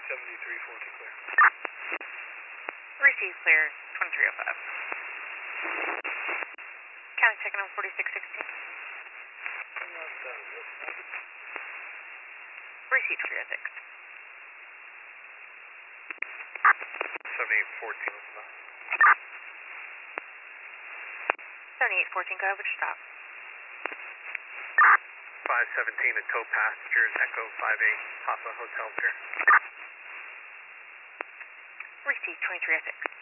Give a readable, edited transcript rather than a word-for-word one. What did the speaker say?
clear. Receive clear, 2305. County checking on 4616. Receive clear, 6. 7814 was about. 7814, go ahead with your stop. 517 at tow passengers, Echo 58, Papa Hotel Pier. Receive 2306.